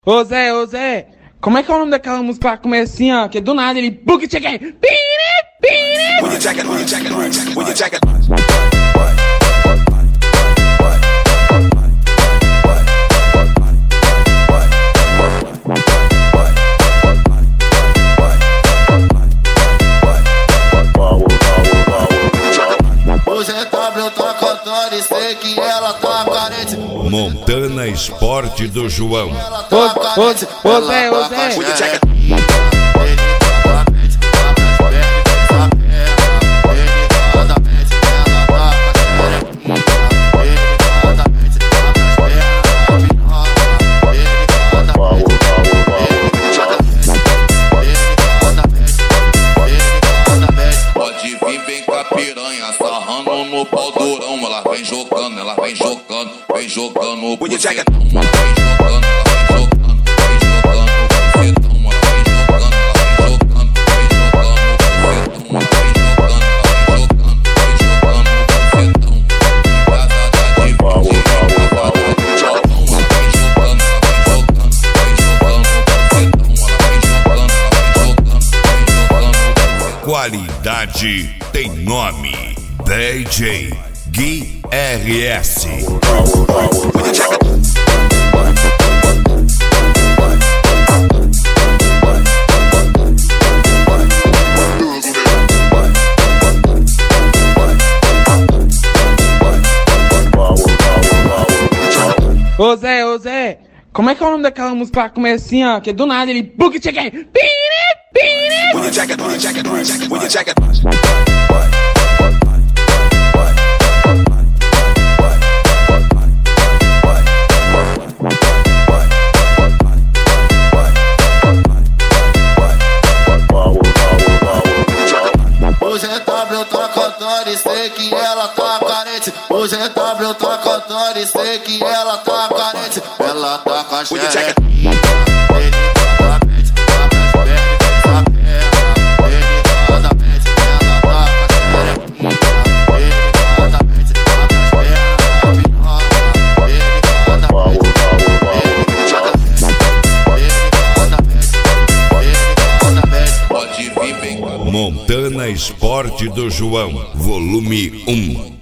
Ô Zé, como é que é o nome daquela música lá que começa assim, ó? Que do nada ele... Book check it! When you check it, when you check it, when you check it. Hoje é W, tá cantando e sei que ela tá carente. Montana Esporte do João. Ô Zé. When you check it. Pode vir, vem com a piranha, sarrando no pau durão. Ela vem jogando, vem jogando. When you check it. Ela vem jogando, vem jogando. Bucetão, ela vem jogando, vem jogando. Bucetão. Casa da dividida, Qualidade tem nome. DJ Gui RS. When you check it. Ô Zé, como é que é o nome daquela música lá que começa assim, ó? Que do nada ele... Book check it! When you check it, when you check it, when you check it. Hoje é W, tá cantando e sei que ela tá carente. Hoje é W, tá cantando e sei que ela tá carente. Ela tá com a When you check xereca. it. pode vir, vem com a Montana Esporte do João, volume 1.